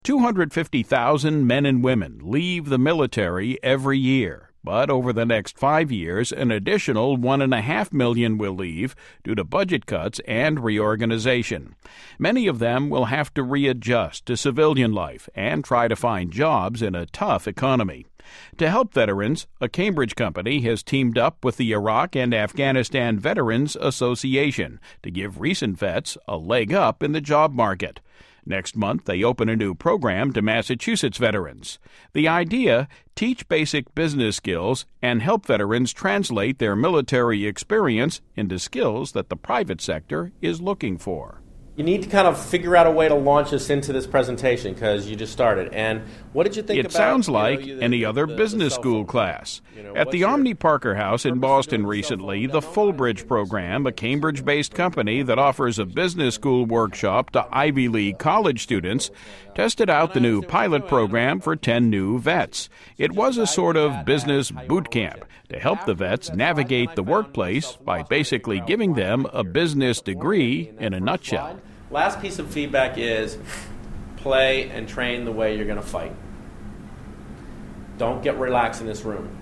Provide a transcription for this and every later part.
250,000 men and women leave the military every year. But over the next 5 years, an additional 1.5 million will leave due to budget cuts and reorganization. Many of them will have to readjust to civilian life and try to find jobs in a tough economy. To help veterans, a Cambridge company has teamed up with the Iraq and Afghanistan Veterans Association to give recent vets a leg up in the job market. Next month, they open a new program to Massachusetts veterans. The idea, teach basic business skills and help veterans translate their military experience into skills that the private sector is looking for. You need to kind of figure out a way to launch us into this presentation because you just started. And what did you think about? It sounds like any other business school class. At the Omni Parker House in Boston recently, the Fullbridge program, a Cambridge-based company that offers a business school workshop to Ivy League college students, tested out the new pilot program for 10 new vets. It was a sort of business boot camp to help the vets navigate the workplace by basically giving them a business degree in a nutshell. Last piece of feedback is play and train the way you're going to fight. Don't get relaxed in this room.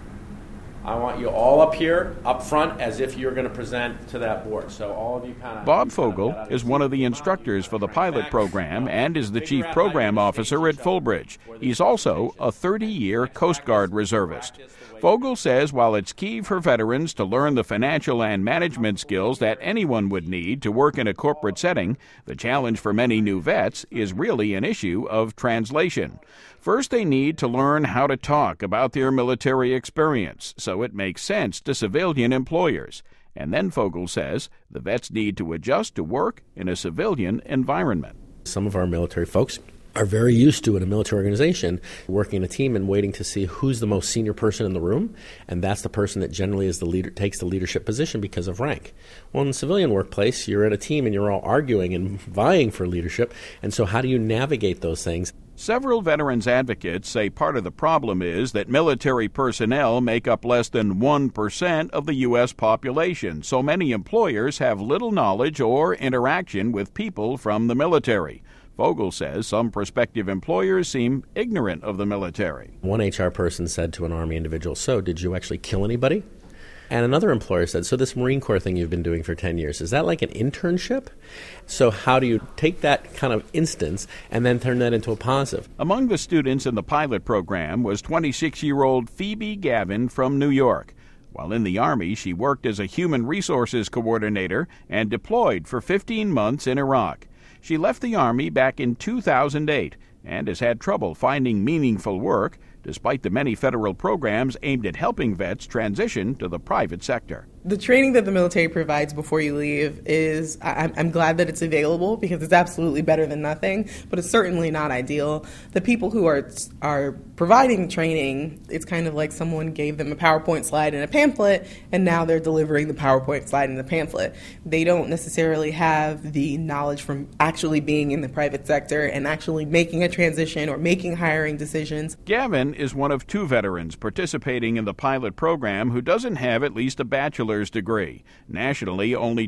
I want you all up here, up front, as if you're going to present to that board. So all of you kind of... Bob Fogel is one of the instructors for the pilot program and is the chief program officer at Fullbridge. He's also a 30-year Coast Guard reservist. Fogel says while it's key for veterans to learn the financial and management skills that anyone would need to work in a corporate setting, the challenge for many new vets is really an issue of translation. First, they need to learn how to talk about their military experience so it makes sense to civilian employers. And then Fogel says the vets need to adjust to work in a civilian environment. Some of our military folks are very used to, in a military organization, working in a team and waiting to see who's the most senior person in the room, and that's the person that generally is the leader, takes the leadership position because of rank. Well, in the civilian workplace, you're in a team and you're all arguing and vying for leadership, and so how do you navigate those things? Several veterans advocates say part of the problem is that military personnel make up less than 1% of the U.S. population, so many employers have little knowledge or interaction with people from the military. Fogel says some prospective employers seem ignorant of the military. One HR person said to an Army individual, "So, did you actually kill anybody?" And another employer said, "So this Marine Corps thing you've been doing for 10 years, is that like an internship?" So how do you take that kind of instance and then turn that into a positive? Among the students in the pilot program was 26-year-old Phoebe Gavin from New York. While in the Army, she worked as a human resources coordinator and deployed for 15 months in Iraq. She left the Army back in 2008 and has had trouble finding meaningful work, despite the many federal programs aimed at helping vets transition to the private sector. The training that the military provides before you leave is, I'm glad that it's available because it's absolutely better than nothing, but it's certainly not ideal. The people who are providing training, it's kind of like someone gave them a PowerPoint slide and a pamphlet, and now they're delivering the PowerPoint slide and the pamphlet. They don't necessarily have the knowledge from actually being in the private sector and actually making a transition or making hiring decisions. Gavin is one of 2 veterans participating in the pilot program who doesn't have at least a bachelor's degree. Nationally, only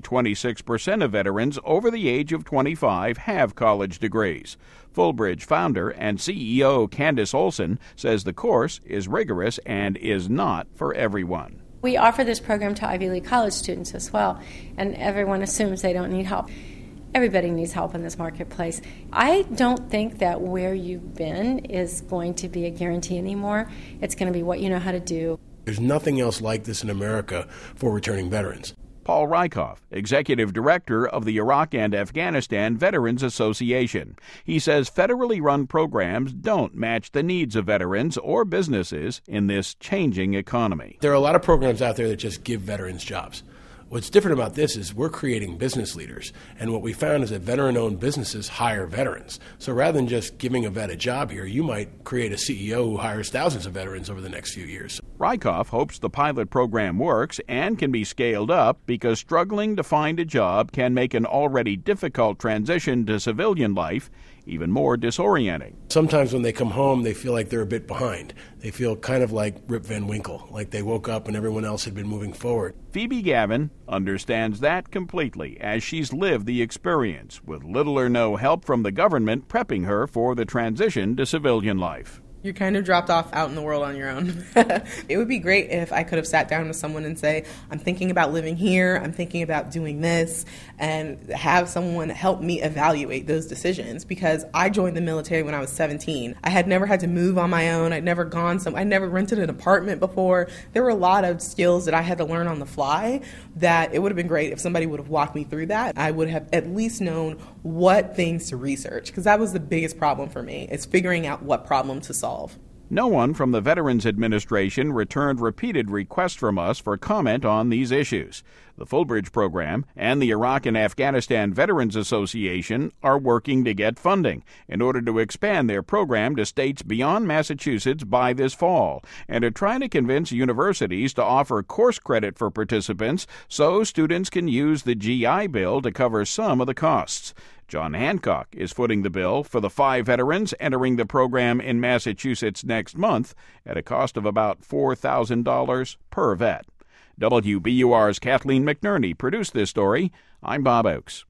26% of veterans over the age of 25 have college degrees. Fullbridge founder and CEO Candace Olson says the course is rigorous and is not for everyone. We offer this program to Ivy League college students as well, and everyone assumes they don't need help. Everybody needs help in this marketplace. I don't think that where you've been is going to be a guarantee anymore. It's going to be what you know how to do. There's nothing else like this in America for returning veterans. Paul Rykoff, Executive Director of the Iraq and Afghanistan Veterans Association. He says federally run programs don't match the needs of veterans or businesses in this changing economy. There are a lot of programs out there that just give veterans jobs. What's different about this is we're creating business leaders, and what we found is that veteran-owned businesses hire veterans. So rather than just giving a vet a job here, you might create a CEO who hires thousands of veterans over the next few years. Rykoff hopes the pilot program works and can be scaled up because struggling to find a job can make an already difficult transition to civilian life even more disorienting. Sometimes when they come home, they feel like they're a bit behind. They feel kind of like Rip Van Winkle, like they woke up and everyone else had been moving forward. Phoebe Gavin understands that completely as she's lived the experience, with little or no help from the government prepping her for the transition to civilian life. You're kind of dropped off out in the world on your own. It would be great if I could have sat down with someone and say, I'm thinking about living here, I'm thinking about doing this, and have someone help me evaluate those decisions, because I joined the military when I was 17. I had never had to move on my own. I'd never I never rented an apartment before. There were a lot of skills that I had to learn on the fly that it would have been great if somebody would have walked me through that. I would have at least known what things to research, because that was the biggest problem for me, is figuring out what problem to solve. No one from the Veterans Administration returned repeated requests from us for comment on these issues. The Fullbridge Program and the Iraq and Afghanistan Veterans Association are working to get funding in order to expand their program to states beyond Massachusetts by this fall, and are trying to convince universities to offer course credit for participants so students can use the GI Bill to cover some of the costs. John Hancock is footing the bill for the 5 veterans entering the program in Massachusetts next month at a cost of about $4,000 per vet. WBUR's Kathleen McNerney produced this story. I'm Bob Oakes.